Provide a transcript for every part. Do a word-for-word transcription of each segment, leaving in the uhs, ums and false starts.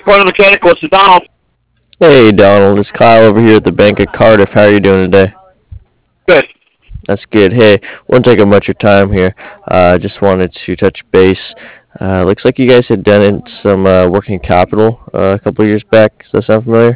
Corner Mechanical, it's Donald. Hey Donald, it's Kyle over here at the Bank of Cardiff. How are you doing today? Good. That's good. Hey, won't take up much of your time here. I uh, just wanted to touch base. Uh, looks like you guys had done in some uh, working capital uh, a couple of years back. Does that sound familiar?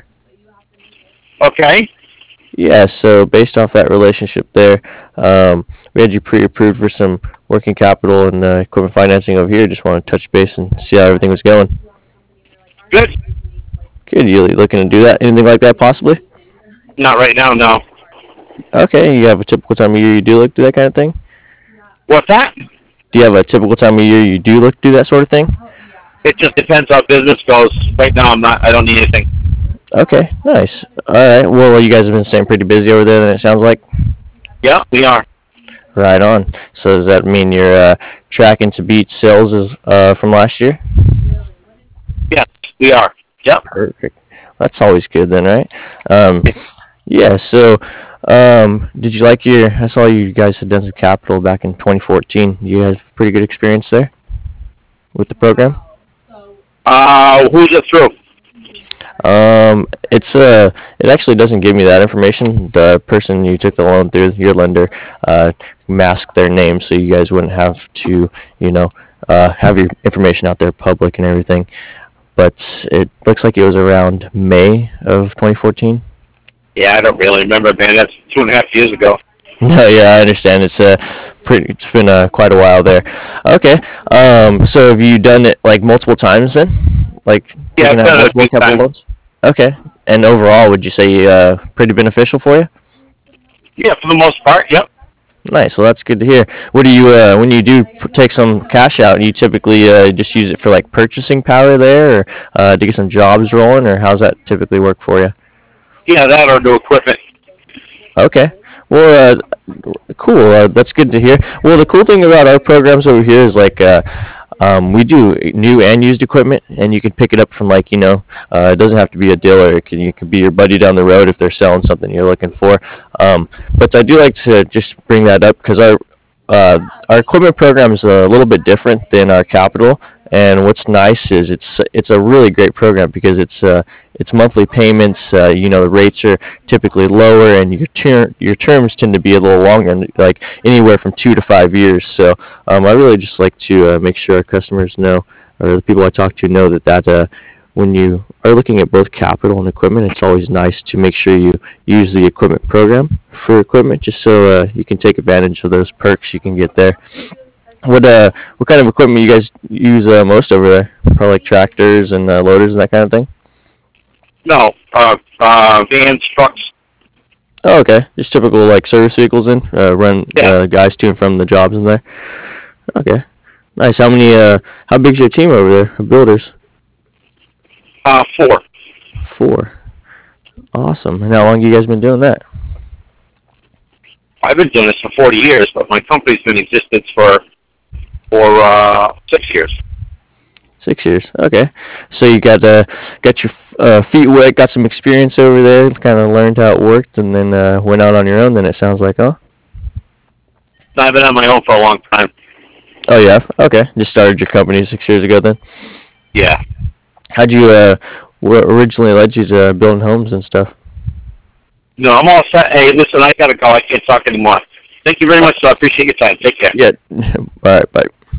Okay. Yeah, so based off that relationship there, um, we had you pre-approved for some working capital and uh, equipment financing over here. Just want to touch base and see how everything was going. Good. Good. You looking to do that? Anything like that possibly? Not right now, no. Okay. You have a typical time of year you do look to that kind of thing? What's that? Do you have a typical time of year you do look to do that sort of thing? It just depends how business goes. Right now, I'm not. I don't need anything. Okay, nice. All right. Well, you guys have been staying pretty busy over there, then it sounds like. Yeah, we are. Right on. So does that mean you're uh, tracking to beat sales as, uh, from last year? Yes, we are. Yep. Perfect. That's always good then, right? Um, yeah. So, um, did you like your? I saw you guys had done some capital back in twenty fourteen. You had pretty good experience there with the program. Uh, who's it through? Um, it's uh, it actually doesn't give me that information. The person you took the loan through, your lender, uh, masked their name so you guys wouldn't have to, you know, uh, have your information out there public and everything. But it looks like it was around May of twenty fourteen. Yeah, I don't really remember, man. That's two and a half years ago. No, yeah, I understand. It's uh, pretty. It's been uh, quite a while there. Okay. Um, so have you done it like multiple times then? Like Yeah, taking I've out done it a multiple few capital times. loans? Okay. And overall, would you say uh, pretty beneficial for you? Yeah, for the most part. Yep. Nice. Well, that's good to hear. What do you uh, when you do p- take some cash out? You typically uh, just use it for like purchasing power there, or uh, to get some jobs rolling, or how's that typically work for you? Yeah, that or new equipment. Okay. Well, uh, cool. Uh, that's good to hear. Well, the cool thing about our programs over here is like uh, um, we do new and used equipment, and you can pick it up from like you know, uh, it doesn't have to be a dealer. It can you can be your buddy down the road if they're selling something you're looking for. Um, but I do like to just bring that up because our uh, our equipment program is a little bit different than our capital. And what's nice is it's it's a really great program because it's uh, it's monthly payments. Uh, you know the rates are typically lower, and your ter- your terms tend to be a little longer, like anywhere from two to five years. So um, I really just like to uh, make sure our customers know, or the people I talk to know that that uh, when you are looking at both capital and equipment, it's always nice to make sure you use the equipment program for equipment, just so uh, you can take advantage of those perks you can get there. What uh, what kind of equipment you guys use uh, most over there? Probably like tractors and uh, loaders and that kind of thing. No, uh, uh, vans, trucks. Oh, okay. Just typical like service vehicles then uh, run Yeah. uh, guys to and from the jobs in there. Okay, nice. How many? Uh, how big's your team over there? Of builders. Uh, four. Four. Awesome. And how long you guys been doing that? I've been doing this for forty years, but my company's been in existence for for uh, six years. Six years. Okay. So you got uh, got your uh, feet wet, got some experience over there, kind of learned how it worked, and then uh, went out on your own. Then it sounds like, huh? I've been on my own for a long time. Oh yeah. Okay. Just started your company six years ago then. Yeah. How'd you uh, what originally led you to building homes and stuff? No, I'm all set. Hey, listen, I gotta go. I can't talk anymore. Thank you very much, so I appreciate your time. Take care. Yeah. All right. Bye.